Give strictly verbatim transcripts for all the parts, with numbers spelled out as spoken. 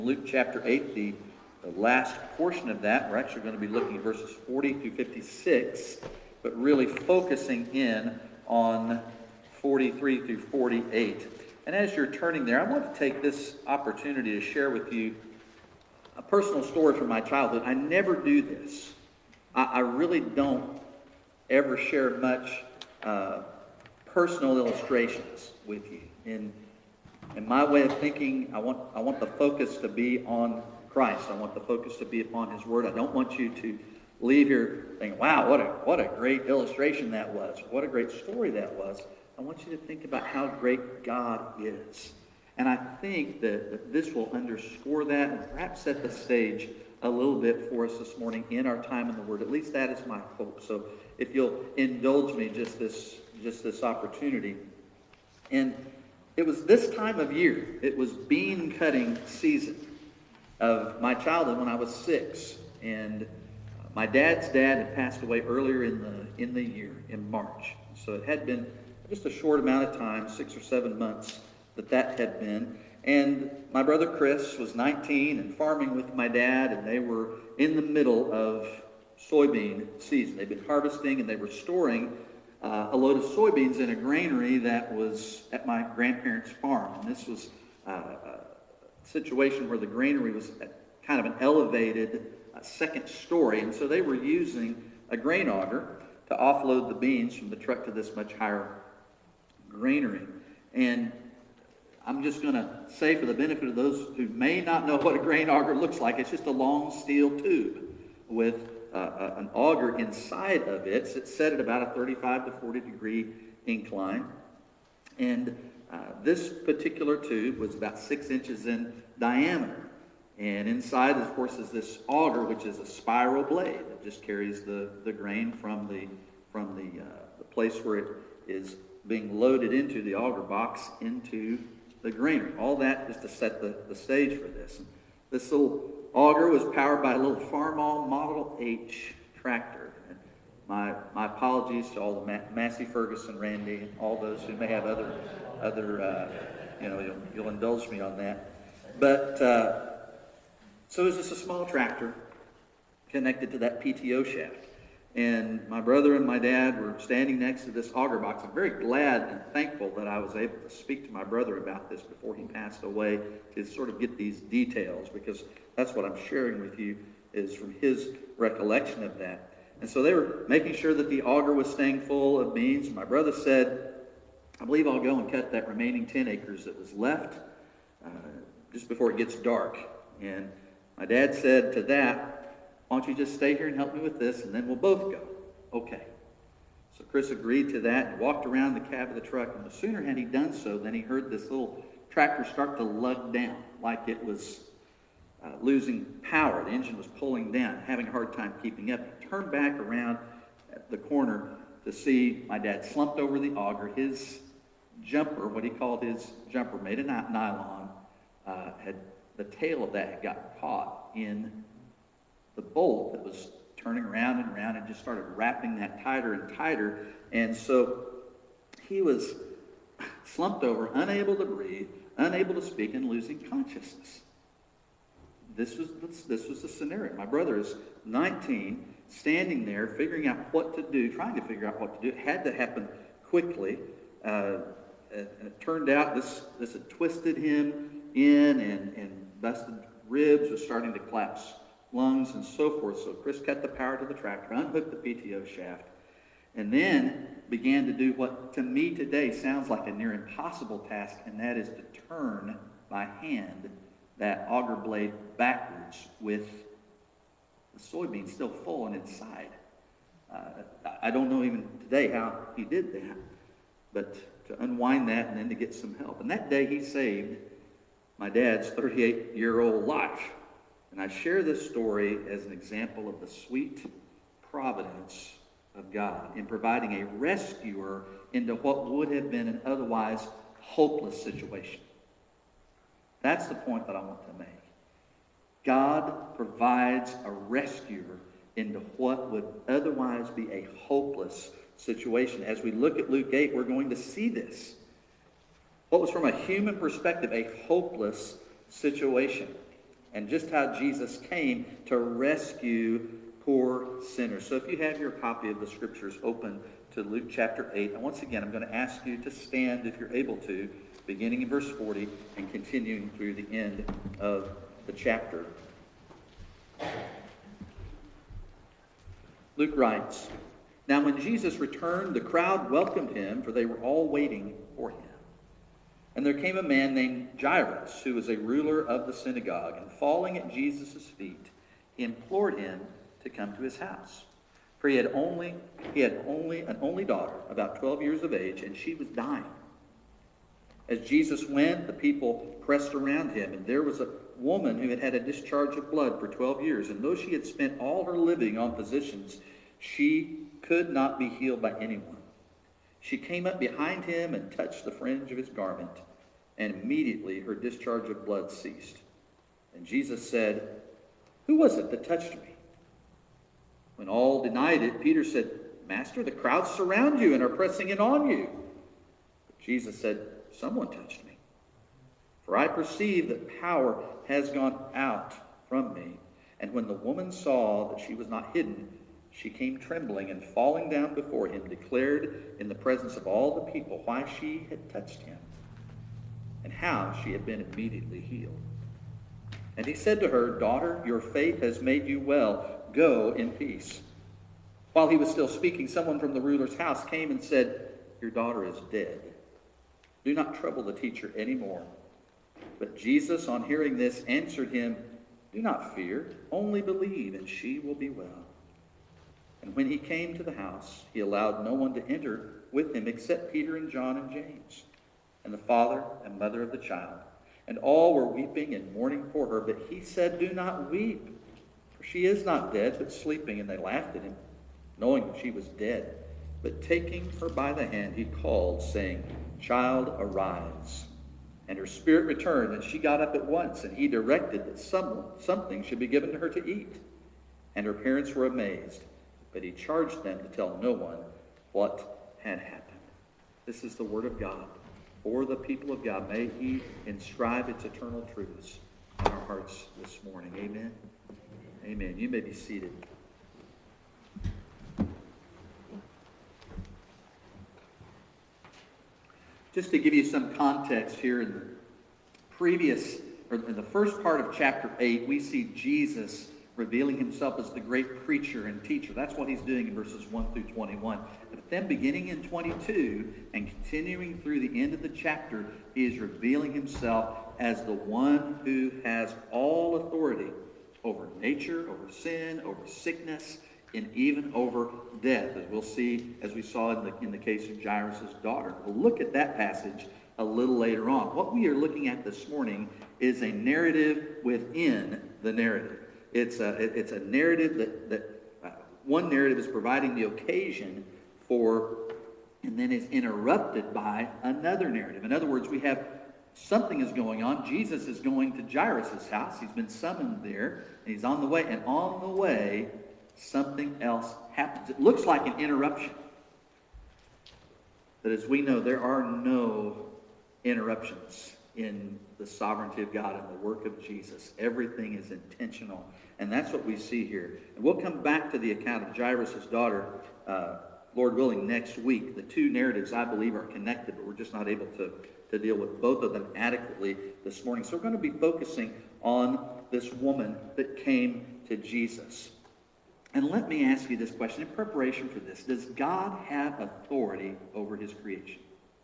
Luke chapter eight, the, the last portion of that, we're actually going to be looking at verses forty through fifty-six, but really focusing in on forty-three through forty-eight. And as you're turning there, I want to take this opportunity to share with you a personal story from my childhood. I never do this. I, I really don't ever share much uh, personal illustrations with you. In, in my way of thinking, I want I want the focus to be on Christ. I want the focus to be upon His Word. I don't want you to leave here thinking, wow, what a what a great illustration that was. What a great story that was. I want you to think about how great God is. And I think that, that this will underscore that and perhaps set the stage a little bit for us this morning in our time in the Word. At least that is my hope. So if you'll indulge me just this just this opportunity. And it was this time of year. It was bean cutting season of my childhood when I was six. And my dad's dad had passed away earlier in the in the year, in March. So it had been just a short amount of time, six or seven months, that that had been. And my brother Chris was nineteen and farming with my dad, and they were in the middle of soybean season. They'd been harvesting, and they were storing uh, a load of soybeans in a granary that was at my grandparents' farm. And this was uh, a situation where the granary was at kind of an elevated uh, second story, and so they were using a grain auger to offload the beans from the truck to this much higher granary. And I'm just going to say, for the benefit of those who may not know what a grain auger looks like, it's just a long steel tube with uh, an auger inside of it. It's set at about a thirty-five to forty degree incline. And uh, this particular tube was about six inches in diameter. And inside, of course, is this auger, which is a spiral blade that just carries the, the grain from the from the, uh, the place where it is being loaded into the auger box into the granary. All that just to set the, the stage for this. And this little auger was powered by a little Farmall Model H tractor. And my my apologies to all the Ma- Massey Ferguson, Randy, and all those who may have other other uh, you know you'll, you'll indulge me on that. But uh, so it was just a small tractor connected to that P T O shaft. And my brother and my dad were standing next to this auger box. I'm very glad and thankful that I was able to speak to my brother about this before he passed away, to sort of get these details, because that's what I'm sharing with you is from his recollection of that. And so they were making sure that the auger was staying full of beans. My brother said, I believe I'll go and cut that remaining ten acres that was left uh, just before it gets dark. And my dad said to that, why don't you just stay here and help me with this, and then we'll both go. Okay. So Chris agreed to that and walked around the cab of the truck, and no sooner had he done so than he heard this little tractor start to lug down, like it was uh, losing power. The engine was pulling down, having a hard time keeping up. He turned back around at the corner to see my dad slumped over the auger. His jumper, what he called his jumper, made of nylon, uh, had the tail of that had gotten caught in the bolt that was turning around and around, and just started wrapping that tighter and tighter. And so he was slumped over, unable to breathe, unable to speak, and losing consciousness. This was this was the scenario. My brother is nineteen, standing there, figuring out what to do, trying to figure out what to do. It had to happen quickly. Uh, and it turned out this this had twisted him in, and, and busted ribs, was starting to collapse lungs and so forth. So Chris cut the power to the tractor, unhooked the P T O shaft, and then began to do what to me today sounds like a near impossible task, and that is to turn by hand that auger blade backwards with the soybean still full and inside. Uh, I don't know even today how he did that, but to unwind that and then to get some help. And that day he saved my dad's thirty-eight-year-old life. And I share this story as an example of the sweet providence of God in providing a rescuer into what would have been an otherwise hopeless situation. That's the point that I want to make. God provides a rescuer into what would otherwise be a hopeless situation. As we look at Luke eight, we're going to see this. What was from a human perspective a hopeless situation. and just how Jesus came to rescue poor sinners. So if you have your copy of the scriptures open to Luke chapter eight, and once again, I'm going to ask you to stand if you're able to, beginning in verse forty and continuing through the end of the chapter. Luke writes, "Now when Jesus returned, the crowd welcomed him, for they were all waiting for him. And there came a man named Jairus, who was a ruler of the synagogue, and falling at Jesus' feet, he implored him to come to his house. For he had only he had only an only daughter, about twelve years of age, and she was dying. As Jesus went, the people pressed around him, and there was a woman who had had a discharge of blood for twelve years, and though she had spent all her living on physicians, she could not be healed by anyone. She came up behind him and touched the fringe of his garment, and immediately her discharge of blood ceased. And Jesus said, 'Who was it that touched me?' When all denied it, Peter said, 'Master, the crowds surround you and are pressing in on you.' But Jesus said, 'Someone touched me. For I perceive that power has gone out from me.' And when the woman saw that she was not hidden, she came trembling and falling down before him, declared in the presence of all the people why she had touched him and how she had been immediately healed. And he said to her, 'Daughter, your faith has made you well. Go in peace.' While he was still speaking, someone from the ruler's house came and said, 'Your daughter is dead. Do not trouble the teacher anymore.' But Jesus, on hearing this, answered him, 'Do not fear, only believe, and she will be well.' And when he came to the house, he allowed no one to enter with him except Peter and John and James, and the father and mother of the child. And all were weeping and mourning for her. But he said, 'Do not weep, for she is not dead, but sleeping.' And they laughed at him, knowing that she was dead. But taking her by the hand, he called, saying, 'Child, arise.' And her spirit returned, and she got up at once. And he directed that someone, something should be given to her to eat. And her parents were amazed. But he charged them to tell no one what had happened." This is the word of God for the people of God. May he inscribe its eternal truths in our hearts this morning. Amen. Amen. You may be seated. Just to give you some context here, in the previous, or in the first part of chapter eight, we see Jesus revealing himself as the great preacher and teacher. That's what he's doing in verses one through twenty-one. But then beginning in twenty-two and continuing through the end of the chapter, he is revealing himself as the one who has all authority over nature, over sin, over sickness, and even over death, as we'll see, as we saw in the, in the case of Jairus' daughter. We'll look at that passage a little later on. What we are looking at this morning is a narrative within the narrative. It's a, it's a narrative that, that uh, one narrative is providing the occasion for, and then is interrupted by another narrative. In other words, we have something is going on. Jesus is going to Jairus' house. He's been summoned there, and he's on the way. And on the way, something else happens. It looks like an interruption. But as we know, there are no interruptions in the sovereignty of God and the work of Jesus. Everything is intentional. And that's what we see here. And we'll come back to the account of Jairus' daughter, uh, Lord willing, next week. The two narratives, I believe, are connected, but we're just not able to, to deal with both of them adequately this morning. So we're going to be focusing on this woman that came to Jesus. And let me ask you this question in preparation for this. Does God have authority over his creation?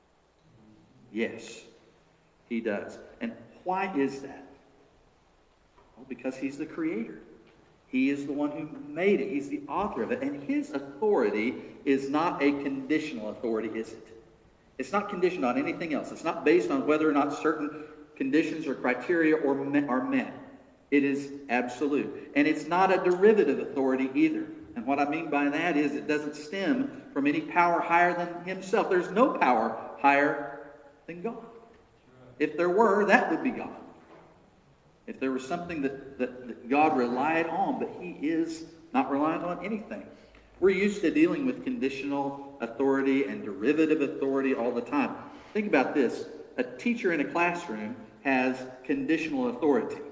Yes, he does. And why is that? Well, because he's the creator. He is the one who made it. He's the author of it. And his authority is not a conditional authority, is it? It's not conditioned on anything else. It's not based on whether or not certain conditions or criteria are met. It is absolute. And it's not a derivative authority either. And what I mean by that is it doesn't stem from any power higher than himself. There's no power higher than God. If there were, that would be God. If there was something that, that, that God relied on, but he is not reliant on anything. We're used to dealing with conditional authority and derivative authority all the time. Think about this. A teacher in a classroom has conditional authority.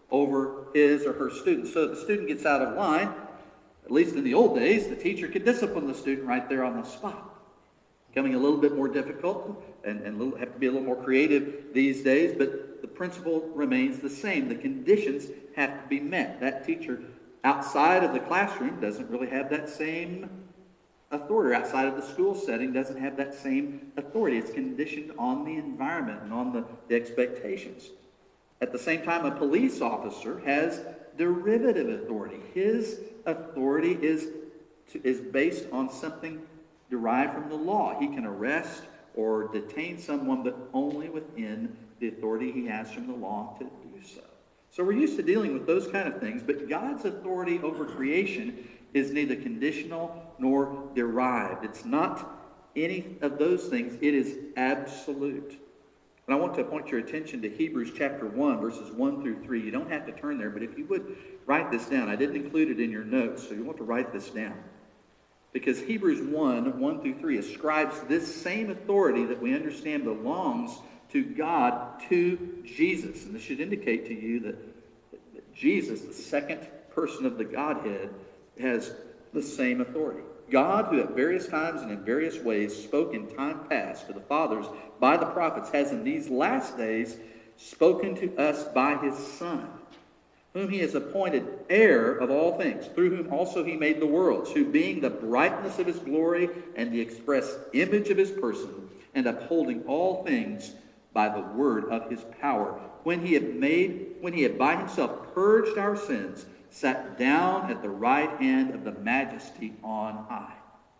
over his or her students. So if the student gets out of line, at least in the old days, the teacher could discipline the student right there on the spot. Becoming a little bit more difficult and, and little, have to be a little more creative these days, but the principle remains the same. The conditions have to be met. That teacher outside of the classroom doesn't really have that same authority. Outside of the school setting doesn't have that same authority. It's conditioned on the environment and on the, the expectations. At the same time, a police officer has derivative authority. His authority is, to, is based on something derived from the law. He can arrest or detain someone, but only within the authority he has from the law to do so. So we're used to dealing with those kind of things, but God's authority over creation is neither conditional nor derived. It's not any of those things. It is absolute. And I want to point your attention to Hebrews chapter one, verses one through three. You don't have to turn there, but if you would write this down. I didn't include it in your notes, so you want to write this down. Because Hebrews one, one through three ascribes this same authority that we understand belongs to God to Jesus. And this should indicate to you that, that Jesus, the second person of the Godhead, has the same authority. God, who at various times and in various ways spoke in time past to the fathers by the prophets, has in these last days spoken to us by his Son, whom he has appointed heir of all things, through whom also he made the worlds, who being the brightness of his glory and the express image of his person, and upholding all things by the word of his power, when he had made, when he had by himself purged our sins, sat down at the right hand of the majesty on high.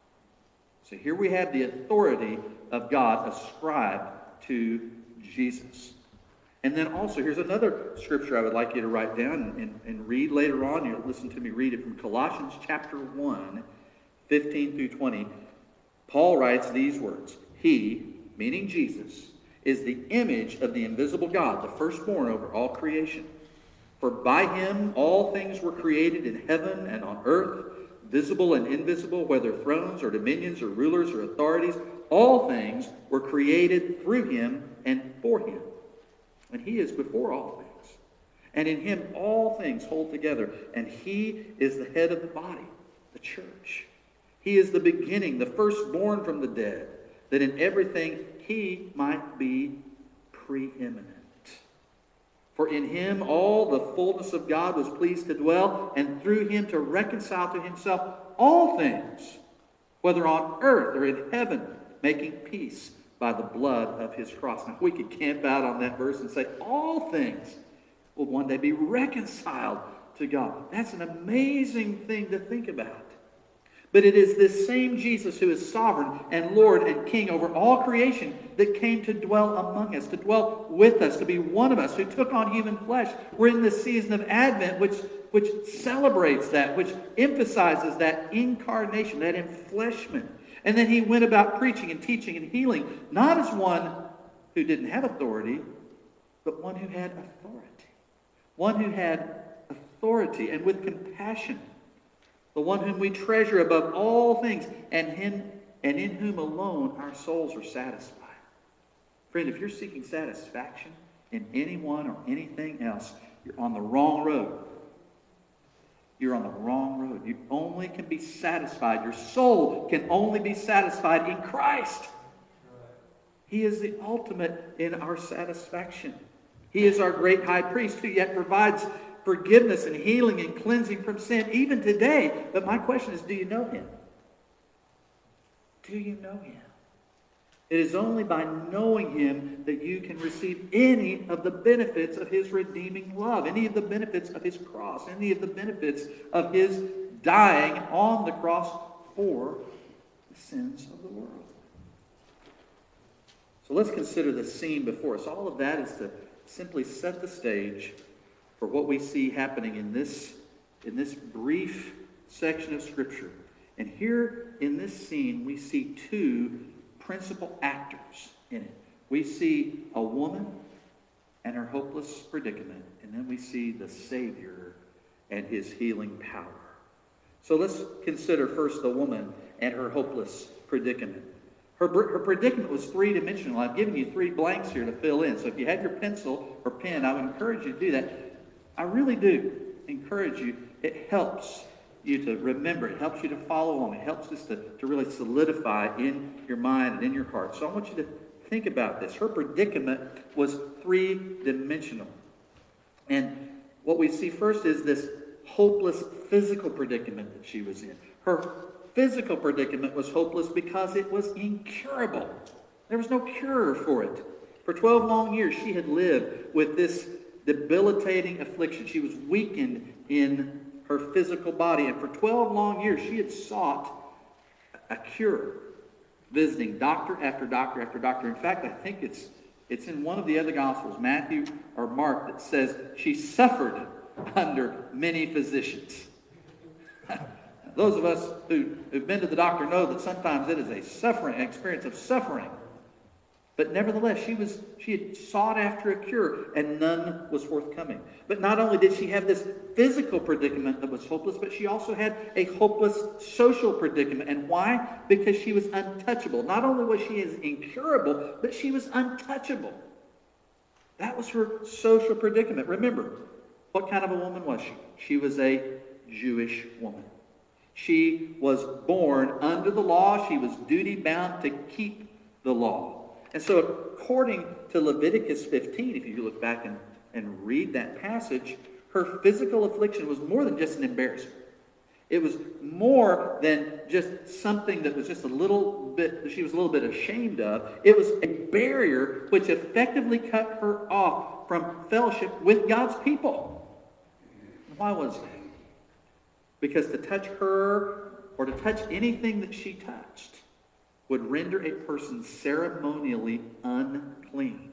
So here we have the authority of God ascribed to Jesus. And then also, here's another scripture I would like you to write down and, and read later on. You'll listen to me read it from Colossians chapter one, fifteen through twenty. Paul writes these words: He, meaning Jesus, is the image of the invisible God, the firstborn over all creation. For by him all things were created in heaven and on earth, visible and invisible, whether thrones or dominions or rulers or authorities. All things were created through him and for him. And he is before all things. And in him all things hold together. And he is the head of the body, the church. He is the beginning, the firstborn from the dead, that in everything he might be preeminent. For in him all the fullness of God was pleased to dwell, and through him to reconcile to himself all things, whether on earth or in heaven, making peace by the blood of his cross. Now, we could camp out on that verse and say all things will one day be reconciled to God. That's an amazing thing to think about. But it is this same Jesus who is sovereign and Lord and King over all creation that came to dwell among us, to dwell with us, to be one of us, who took on human flesh. We're in this season of Advent, which, which celebrates that, which emphasizes that incarnation, that enfleshment. And then he went about preaching and teaching and healing, not as one who didn't have authority, but one who had authority. One who had authority and with compassion. The one whom we treasure above all things, and him, and in whom alone our souls are satisfied. Friend, if you're seeking satisfaction in anyone or anything else, you're on the wrong road. You're on the wrong road. You only can be satisfied. Your soul can only be satisfied in Christ. He is the ultimate in our satisfaction. He is our great high priest who yet provides forgiveness and healing and cleansing from sin even today. But my question is, do you know him? Do you know him? It is only by knowing him that you can receive any of the benefits of his redeeming love, any of the benefits of his cross, any of the benefits of his dying on the cross for the sins of the world. So let's consider the scene before us. All of that is to simply set the stage for what we see happening in this, in this brief section of Scripture. And here in this scene, we see two principal actors in it. We see a woman and her hopeless predicament, and then we see the Savior and his healing power. So let's consider first the woman and her hopeless predicament. Her, her predicament was three-dimensional. I've given you three blanks here to fill in. So if you have your pencil or pen, I would encourage you to do that. I really do encourage you. It helps you to remember. It helps you to follow along. It helps us to, to really solidify in your mind and in your heart. So I want you to think about this. Her predicament was three-dimensional. And what we see first is this hopeless physical predicament that she was in. Her physical predicament was hopeless because it was incurable. There was no cure for it. For twelve long years, she had lived with this debilitating affliction. She was weakened in her physical body. And for twelve long years, she had sought a cure, visiting doctor after doctor after doctor. In fact, I think it's it's in one of the other Gospels, Matthew or Mark, that says she suffered under many physicians. Those of us who, who've been to the doctor know that sometimes it is a suffering, an experience of suffering. But nevertheless, she was she had sought after a cure, and none was forthcoming. But not only did she have this physical predicament that was hopeless, but she also had a hopeless social predicament. And why? Because she was untouchable. Not only was she incurable, but she was untouchable. That was her social predicament. Remember, what kind of a woman was she? She was a Jewish woman. She was born under the law. She was duty-bound to keep the law. And so according to Leviticus fifteen, if you look back and, and read that passage, her physical affliction was more than just an embarrassment. It was more than just something that was just a little bit, that she was a little bit ashamed of. It was a barrier which effectively cut her off from fellowship with God's people. Why was that? Because to touch her or to touch anything that she touched would render a person ceremonially unclean.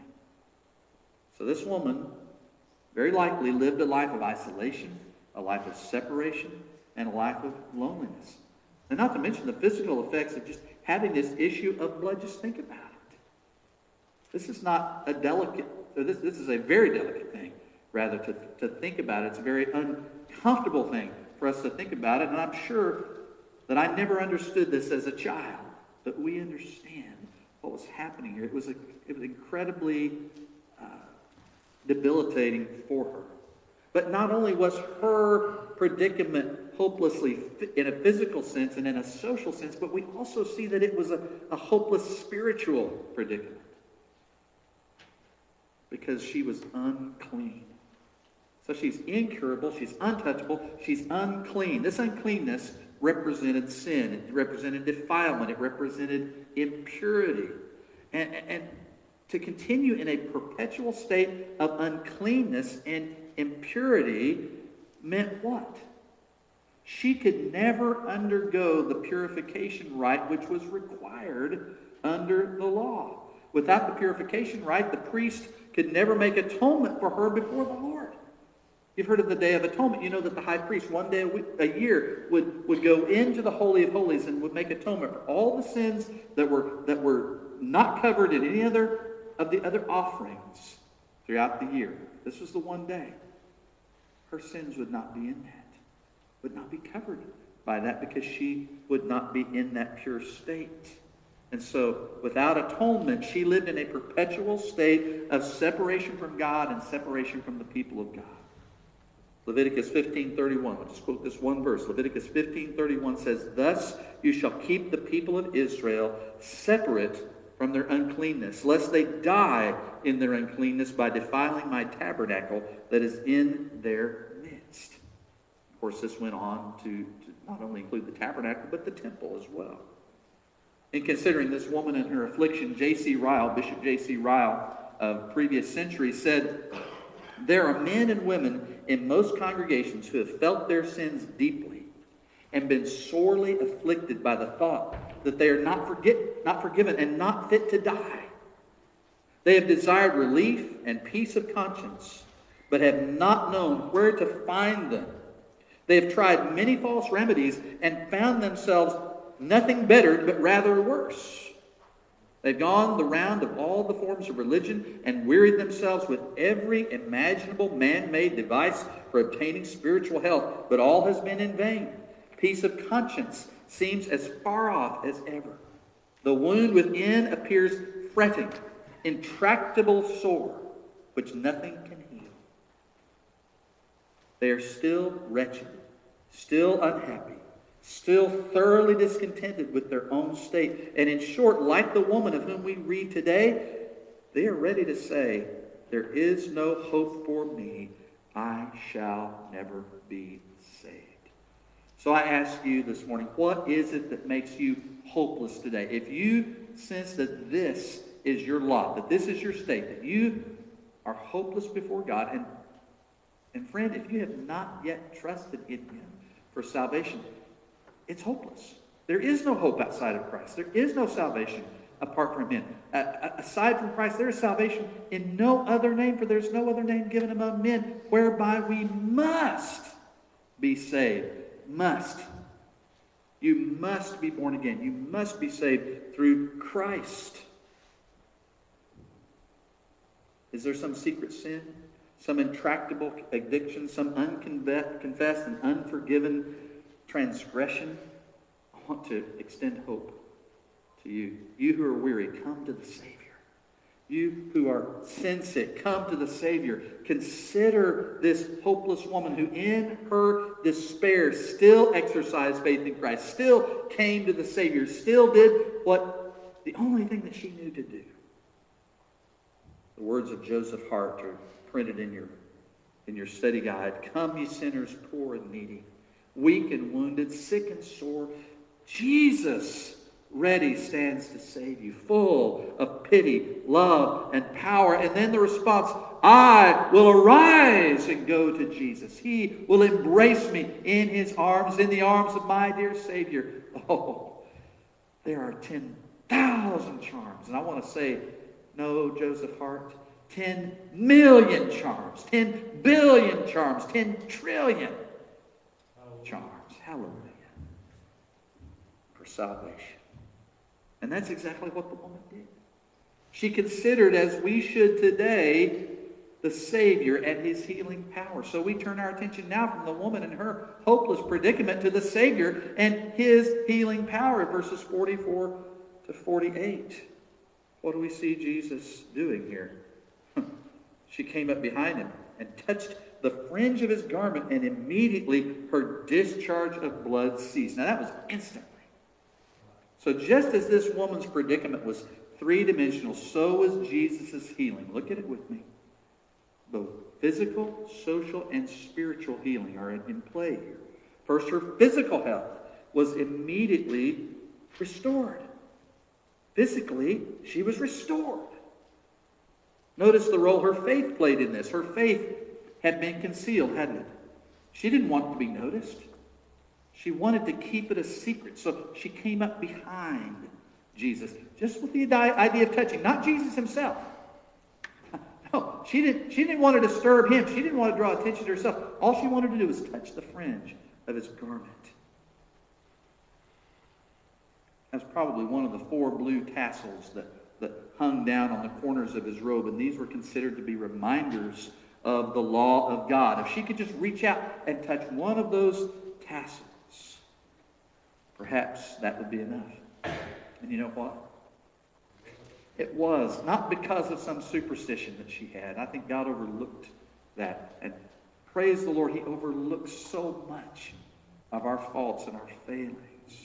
So this woman very likely lived a life of isolation, a life of separation, and a life of loneliness. And not to mention the physical effects of just having this issue of blood. Just think about it. This is not a delicate, this, this is a very delicate thing, rather, to, to think about it. It's a very uncomfortable thing for us to think about it. And I'm sure that I never understood this as a child. But we understand what was happening here. It was, a, it was incredibly uh, debilitating for her. But not only was her predicament hopelessly in a physical sense and in a social sense, but we also see that it was a, a hopeless spiritual predicament. Because she was unclean. So she's incurable, she's untouchable, she's unclean. This uncleanness represented sin. It represented defilement. It represented impurity. And, and to continue in a perpetual state of uncleanness and impurity meant what? She could never undergo the purification rite which was required under the law. Without the purification rite, the priest could never make atonement for her before the Lord. You've heard of the Day of Atonement. You know that the high priest one day a, week, a year would, would go into the Holy of Holies and would make atonement for all the sins that were that were not covered in any other of the other offerings throughout the year. This was the one day. Her sins would not be in that, would not be covered by that, because she would not be in that pure state. And so, without atonement, she lived in a perpetual state of separation from God and separation from the people of God. Leviticus fifteen thirty-one. I'll just quote this one verse. Leviticus fifteen thirty-one says, "Thus you shall keep the people of Israel separate from their uncleanness, lest they die in their uncleanness by defiling my tabernacle that is in their midst." Of course, this went on to, to not only include the tabernacle, but the temple as well. In considering this woman and her affliction, J C Ryle, Bishop J C Ryle of previous centuries, said, "There are men and women in most congregations who have felt their sins deeply and been sorely afflicted by the thought that they are not forget, not forgiven and not fit to die. They have desired relief and peace of conscience, but have not known where to find them. They have tried many false remedies and found themselves nothing better, but rather worse. They've gone the round of all the forms of religion and wearied themselves with every imaginable man-made device for obtaining spiritual health, but all has been in vain. Peace of conscience seems as far off as ever. The wound within appears fretting, intractable sore, which nothing can heal." They are still wretched, still unhappy, still thoroughly discontented with their own state. And in short, like the woman of whom we read today, they are ready to say, there is no hope for me. I shall never be saved. So I ask you this morning, what is it that makes you hopeless today? If you sense that this is your lot, that this is your state, that you are hopeless before God, and, and friend, if you have not yet trusted in Him for salvation, it's hopeless. There is no hope outside of Christ. There is no salvation apart from Him. Uh, aside from Christ, there is salvation in no other name, for there's no other name given among men whereby we must be saved. Must. You must be born again. You must be saved through Christ. Is there some secret sin? Some intractable addiction? Some unconfessed and unforgiven transgression? I want to extend hope to you. You who are weary, come to the Savior. You who are sin sick, come to the Savior. Consider this hopeless woman who in her despair still exercised faith in Christ, still came to the Savior, still did what the only thing that she knew to do. The words of Joseph Hart are printed in your, in your study guide. Come, ye sinners, poor and needy, weak and wounded, sick and sore. Jesus ready stands to save you, full of pity, love, and power. And then the response, I will arise and go to Jesus. He will embrace me in His arms, in the arms of my dear Savior. Oh, there are ten thousand charms. And I want to say, no, Joseph Hart, ten million charms, ten billion charms, ten trillion charms. Hallelujah. For salvation. And that's exactly what the woman did. She considered, as we should today, the Savior and His healing power. So we turn our attention now from the woman and her hopeless predicament to the Savior and His healing power. Verses forty-four to forty-eight. What do we see Jesus doing here? She came up behind Him and touched the fringe of His garment, and immediately her discharge of blood ceased. Now that was instantly. So just as this woman's predicament was three-dimensional, so was Jesus' healing. Look at it with me. Both physical, social, and spiritual healing are in play here. First, her physical health was immediately restored. Physically, she was restored. Notice the role her faith played in this. Her faith had been concealed, hadn't it? She didn't want to be noticed. She wanted to keep it a secret, so she came up behind Jesus, just with the idea of touching, not Jesus Himself. No, she didn't, she didn't want to disturb Him. She didn't want to draw attention to herself. All she wanted to do was touch the fringe of His garment. That's probably one of the four blue tassels that, that hung down on the corners of His robe, and these were considered to be reminders of the law of God. If she could just reach out and touch one of those tassels, perhaps that would be enough. And you know what? It was not because of some superstition that she had. I think God overlooked that. And praise the Lord, He overlooks so much of our faults and our failings.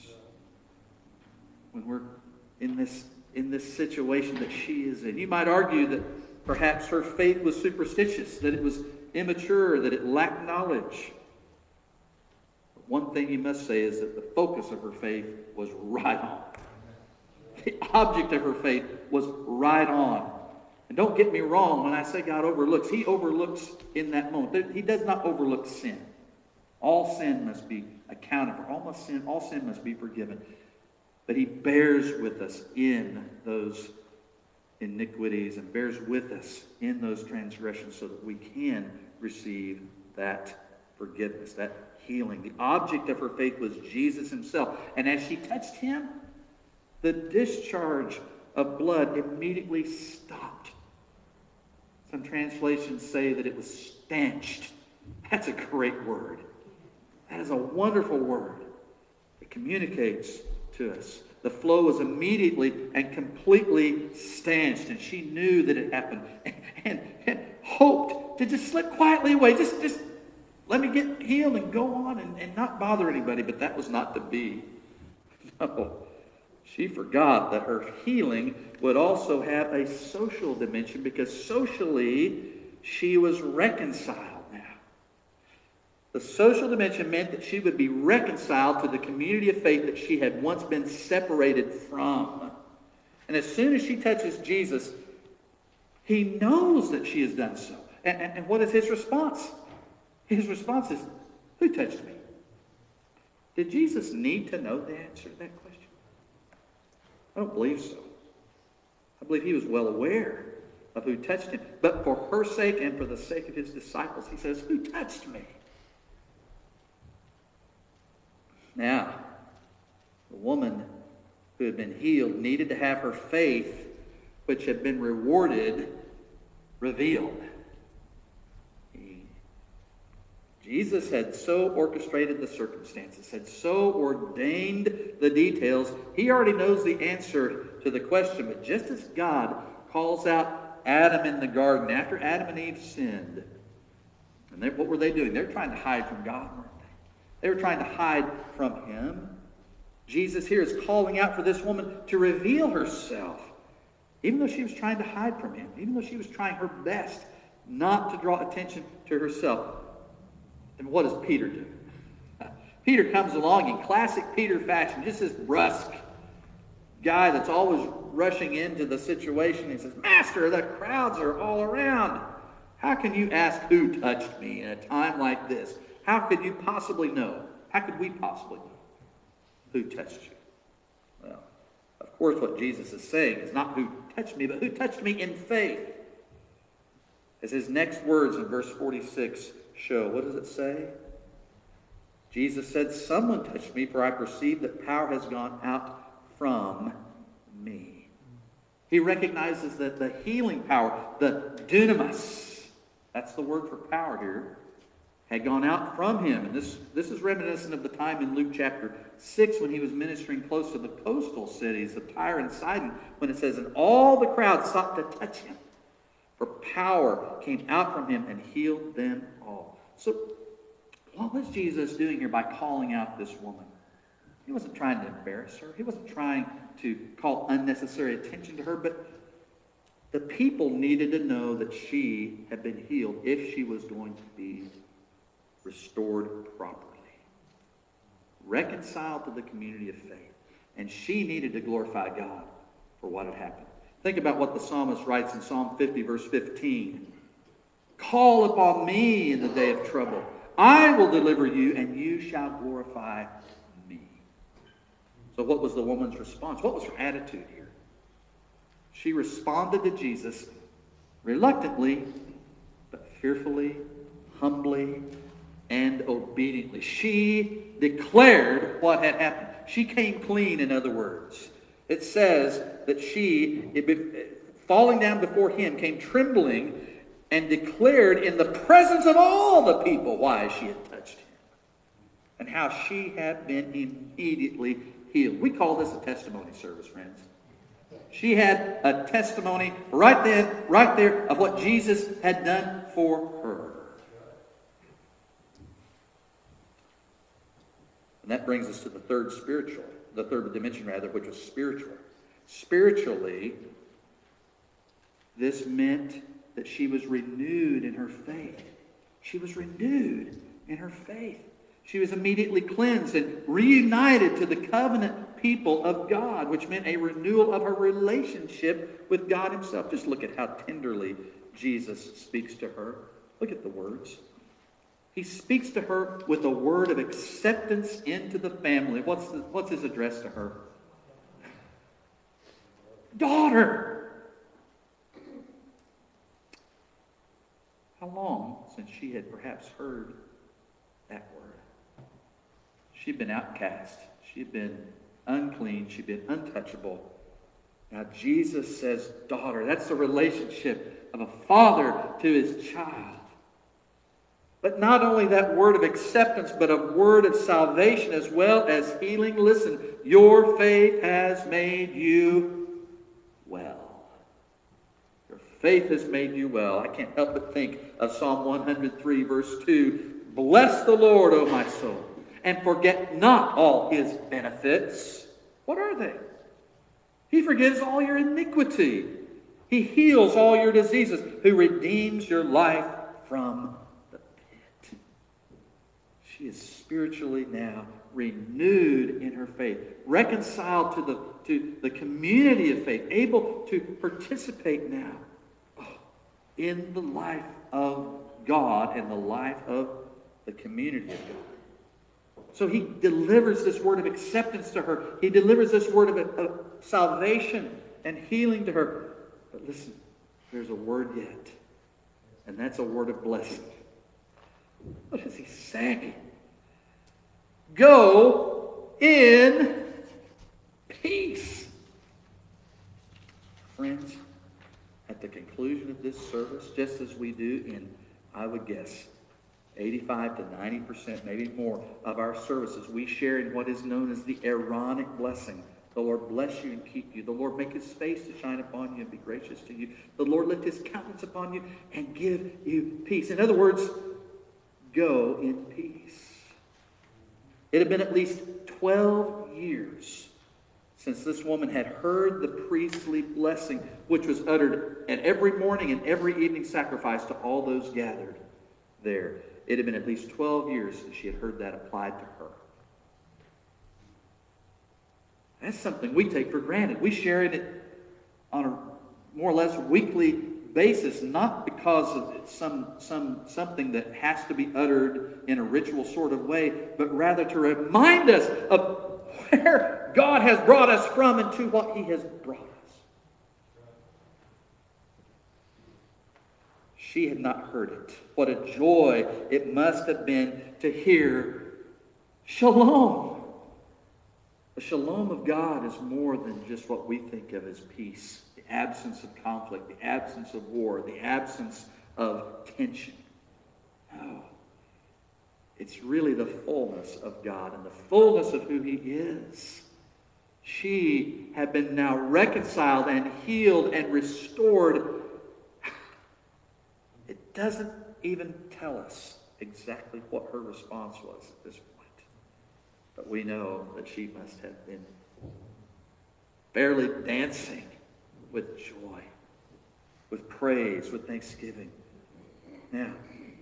When we're in this, in this situation that she is in. You might argue that perhaps her faith was superstitious, that it was immature, that it lacked knowledge. One thing you must say is that the focus of her faith was right on. The object of her faith was right on. And don't get me wrong, when I say God overlooks, He overlooks in that moment. He does not overlook sin. All sin must be accounted for. All, must sin, all sin must be forgiven. But He bears with us in those iniquities and bears with us in those transgressions so that we can receive that forgiveness, that healing. The object of her faith was Jesus Himself. And as she touched Him, the discharge of blood immediately stopped. Some translations say that it was stanched. That's a great word. That is a wonderful word. It communicates to us. The flow was immediately and completely stanched, and she knew that it happened and, and, and hoped to just slip quietly away. Just, just let me get healed and go on and, and not bother anybody. But that was not to be. No. She forgot that her healing would also have a social dimension, because socially she was reconciled now. The social dimension meant that she would be reconciled to the community of faith that she had once been separated from. And as soon as she touches Jesus, he knows that she has done so. And, and, and what is his response? His response is, who touched me? Did Jesus need to know the answer to that question? I don't believe so. I believe he was well aware of who touched him. But for her sake and for the sake of his disciples, he says, who touched me? Now, the woman who had been healed needed to have her faith, which had been rewarded, revealed. He, Jesus had so orchestrated the circumstances, had so ordained the details. He already knows the answer to the question. But just as God calls out Adam in the garden after Adam and Eve sinned, and they, what were they doing? They were trying to hide from God, weren't they? They were trying to hide from him. Jesus here is calling out for this woman to reveal herself, even though she was trying to hide from him, even though she was trying her best not to draw attention to herself. And what does Peter do? Peter comes along in classic Peter fashion, just this brusque guy that's always rushing into the situation. He says, Master, the crowds are all around. How can you ask who touched me in a time like this? How could you possibly know? How could we possibly know who touched you? Well, of course, what Jesus is saying is not who touched me, but who touched me in faith. As his next words in verse forty-six show, what does it say? Jesus said, someone touched me, for I perceive that power has gone out from me. He recognizes that the healing power, the dunamis, that's the word for power here, had gone out from him. And this, this is reminiscent of the time in Luke chapter six when he was ministering close to the coastal cities of Tyre and Sidon, when it says, and all the crowd sought to touch him, for power came out from him and healed them all. So what was Jesus doing here by calling out this woman? He wasn't trying to embarrass her. He wasn't trying to call unnecessary attention to her, but the people needed to know that she had been healed if she was going to be restored properly, reconciled to the community of faith. And she needed to glorify God for what had happened. Think about what the psalmist writes in Psalm fifty, verse fifteen. Call upon me in the day of trouble. I will deliver you, and you shall glorify me. So what was the woman's response? What was her attitude here? She responded to Jesus reluctantly, but fearfully, humbly, and obediently. She declared what had happened. She came clean, in other words. It says that she, it, falling down before him, came trembling and declared in the presence of all the people why she had touched him and how she had been immediately healed. We call this a testimony service, friends. She had a testimony right then, right there, of what Jesus had done for her. And that brings us to the third spiritual, the third dimension rather, which was spiritual. Spiritually, this meant that she was renewed in her faith. She was renewed in her faith. She was immediately cleansed and reunited to the covenant people of God, which meant a renewal of her relationship with God himself. Just look at how tenderly Jesus speaks to her. Look at the words. He speaks to her with a word of acceptance into the family. What's, the, what's his address to her? Daughter! How long since she had perhaps heard that word? She'd been outcast. She'd been unclean. She'd been untouchable. Now Jesus says, daughter. That's the relationship of a father to his child. But not only that word of acceptance, but a word of salvation as well as healing. Listen, your faith has made you well. Your faith has made you well. I can't help but think of Psalm one hundred three, verse two. Bless the Lord, O my soul, and forget not all his benefits. What are they? He forgives all your iniquity. He heals all your diseases, who redeems your life from the pit. She is spiritually now renewed in her faith, reconciled to the, to the community of faith, able to participate now in the life of God and the life of the community of God. So he delivers this word of acceptance to her. He delivers this word of, of salvation and healing to her. But listen, there's a word yet, and that's a word of blessing. What does he say? Go in peace. Friends, at the conclusion of this service, just as we do in, I would guess, eighty-five to ninety percent, maybe more, of our services, we share in what is known as the Aaronic blessing. The Lord bless you and keep you. The Lord make his face to shine upon you and be gracious to you. The Lord lift his countenance upon you and give you peace. In other words, go in peace. It had been at least twelve years since this woman had heard the priestly blessing, which was uttered at every morning and every evening sacrifice to all those gathered there. It had been at least twelve years since she had heard that applied to her. That's something we take for granted. We share it on a more or less weekly basis, not because of some, some something that has to be uttered in a ritual sort of way, but rather to remind us of where God has brought us from and to what he has brought us. She had not heard it. What a joy it must have been to hear shalom. The shalom of God is more than just what we think of as peace. The absence of conflict, the absence of war, the absence of tension. No. It's really the fullness of God and the fullness of who he is. She had been now reconciled and healed and restored. It doesn't even tell us exactly what her response was at this point. But we know that she must have been fairly dancing with joy, with praise, with thanksgiving. Now,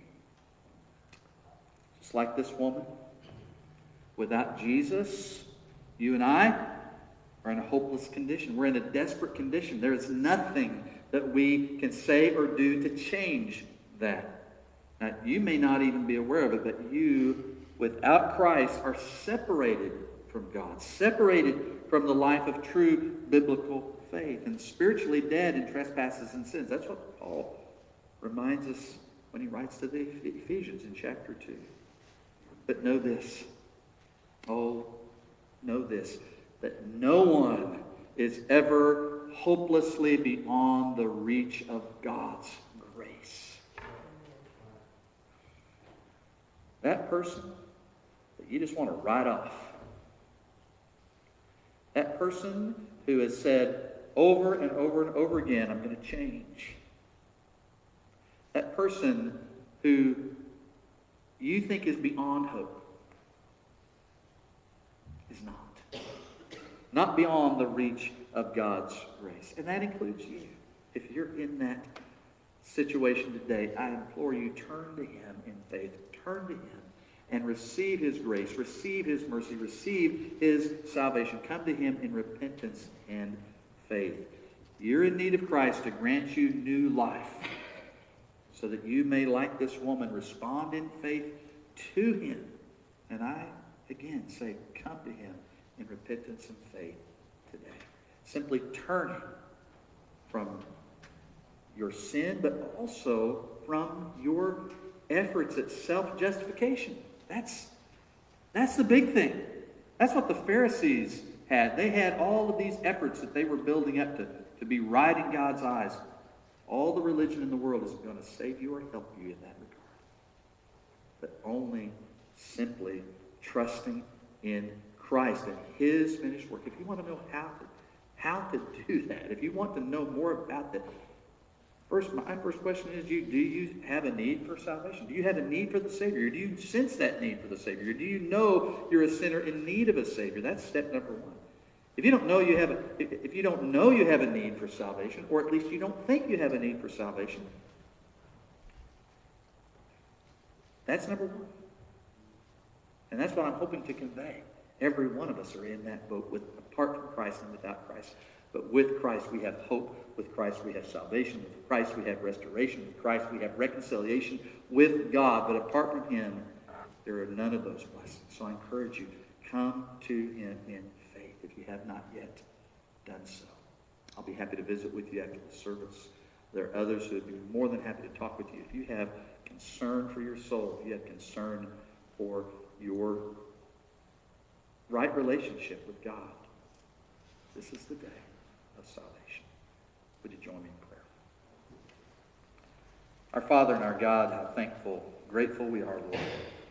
just like this woman, without Jesus, you and I are in a hopeless condition. We're in a desperate condition. There is nothing that we can say or do to change that. Now, you may not even be aware of it, but you, without Christ, are separated from God, separated from the life of true biblical faith, and spiritually dead in trespasses and sins. That's what Paul reminds us when he writes to the Ephesians in chapter two. But know this, oh, know this, that no one is ever hopelessly beyond the reach of God's grace. That person that you just want to write off, that person who has said over and over and over again, I'm going to change. That person who you think is beyond hope is not. Not beyond the reach of God's grace. And that includes you. If you're in that situation today, I implore you, turn to him in faith. Turn to him and receive his grace, receive his mercy, receive his salvation. Come to him in repentance and faith. You're in need of Christ to grant you new life so that you may, like this woman, respond in faith to him. And I, again, say, come to him in repentance and faith today. Simply turning from your sin, but also from your efforts at self-justification. That's, that's the big thing. That's what the Pharisees had. They had all of these efforts that they were building up to, to be right in God's eyes. All the religion in the world isn't going to save you or help you in that regard. But only simply trusting in Christ and his finished work. If you want to know how to, how to do that, if you want to know more about that, First, my first question is, you, do you have a need for salvation? Do you have a need for the Savior? Do you sense that need for the Savior? Do you know you're a sinner in need of a Savior? That's step number one. If you don't know you have a, if, if you don't know you have a need for salvation, or at least you don't think you have a need for salvation, that's number one. And that's what I'm hoping to convey. Every one of us are in that boat, with apart from Christ and without Christ. But with Christ we have hope. With Christ we have salvation. With Christ we have restoration. With Christ we have reconciliation with God. But apart from Him, there are none of those blessings. So I encourage you, come to Him in faith if you have not yet done so. I'll be happy to visit with you after the service. There are others who would be more than happy to talk with you. If you have concern for your soul, if you have concern for your right relationship with God, this is the day of salvation. Would you join me in prayer? Our Father and our God, how thankful, grateful we are, Lord,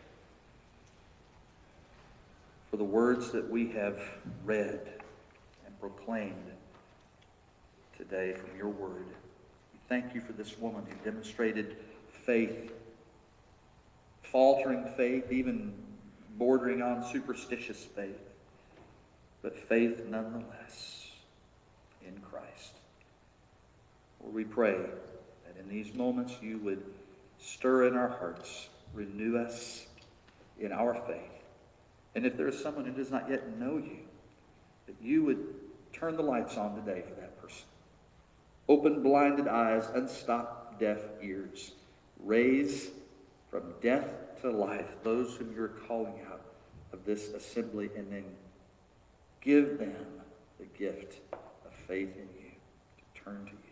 for the words that we have read and proclaimed today from your word. We thank you for this woman who demonstrated faith, faltering faith, even bordering on superstitious faith, but faith nonetheless in Christ. Lord, we pray that in these moments you would stir in our hearts, renew us in our faith. And if there is someone who does not yet know you, that you would turn the lights on today for that person. Open blinded eyes, unstop deaf ears. Raise from death to life those whom you're calling out of this assembly, and then give them the gift of faith in you, to turn to you.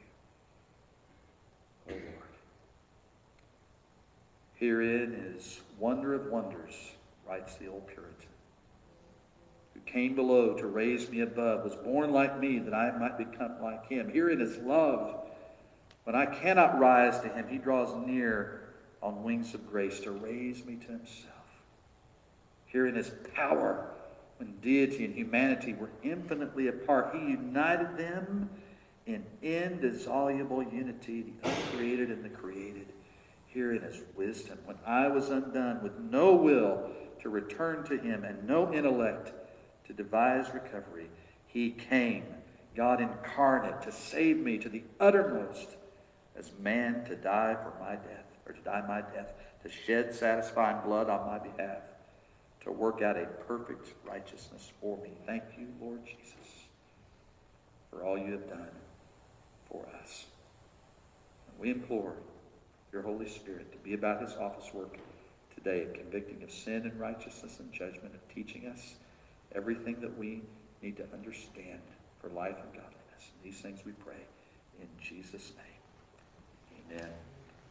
Oh Lord. Herein is wonder of wonders, writes the old Puritan, who came below to raise me above, was born like me that I might become like him. Herein is love. When I cannot rise to him, he draws near on wings of grace to raise me to himself. Herein is power. When deity and humanity were infinitely apart, he united them in indissoluble unity, the uncreated and the created. Herein is wisdom. When I was undone, with no will to return to him and no intellect to devise recovery, he came, God incarnate, to save me to the uttermost, as man to die for my death, or to die my death, to shed satisfying blood on my behalf, to work out a perfect righteousness for me. Thank you, Lord Jesus, for all you have done for us. And we implore your Holy Spirit to be about his office work today, of convicting of sin and righteousness and judgment, of teaching us everything that we need to understand for life and godliness. And these things we pray in Jesus' name. Amen.